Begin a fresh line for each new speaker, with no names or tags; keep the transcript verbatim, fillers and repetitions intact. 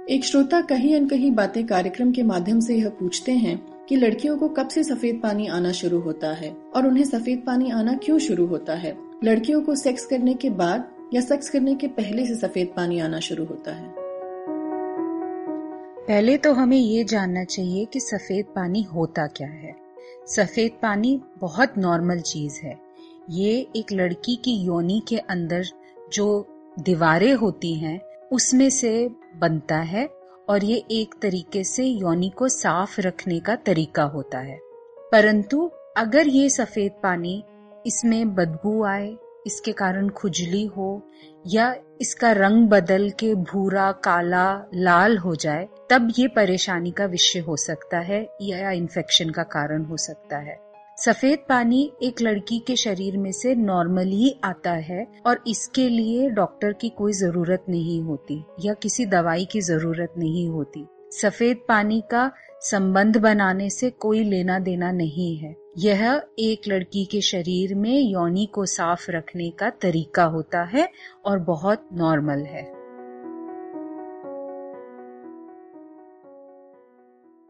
एक श्रोता कहीं न कहीं बातें कार्यक्रम के माध्यम से यह पूछते हैं कि लड़कियों को कब से सफेद पानी आना शुरू होता है और उन्हें सफेद पानी आना क्यों शुरू होता है। लड़कियों को सेक्स करने के बाद या सेक्स करने के पहले से सफेद पानी आना शुरू होता है।
पहले तो हमें ये जानना चाहिए कि सफेद पानी होता क्या है। सफेद पानी बहुत नॉर्मल चीज है। ये एक लड़की की योनि के अंदर जो दीवारें होती हैं उसमें से बनता है और ये एक तरीके से योनि को साफ रखने का तरीका होता है। परंतु अगर ये सफेद पानी इसमें बदबू आए, इसके कारण खुजली हो या इसका रंग बदल के भूरा, काला, लाल हो जाए, तब ये परेशानी का विषय हो सकता है या इन्फेक्शन का कारण हो सकता है। सफेद पानी एक लड़की के शरीर में से नॉर्मली आता है और इसके लिए डॉक्टर की कोई जरूरत नहीं होती या किसी दवाई की जरूरत नहीं होती। सफेद पानी का संबंध बनाने से कोई लेना देना नहीं है। यह एक लड़की के शरीर में योनि को साफ रखने का तरीका होता है और बहुत नॉर्मल है।